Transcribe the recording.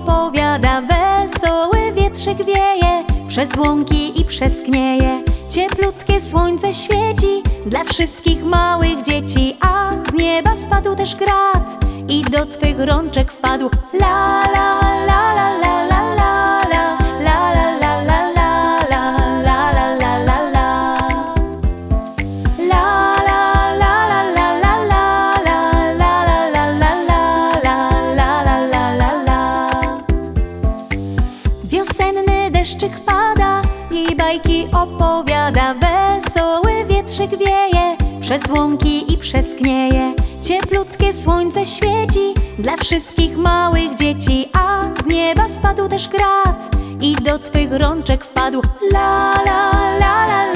opowiada, wesoły wietrzyk wieje, przez łąki i przez knieje. Cieplutkie słońce świeci dla wszystkich małych dzieci, a z nieba spadł też grat i do twych rączek wpadł. La la la la la la la la la la la la la la la la la la la. La la la la la la la la la la la la la la la. Wiosenny deszczyk pada i bajki opowiada, wesoły wietrzyk wieje, przez łąki i przez knieje. Cieplutkie słońce świeci dla wszystkich małych dzieci, a z nieba spadł też grat i do twych rączek wpadł. La la la la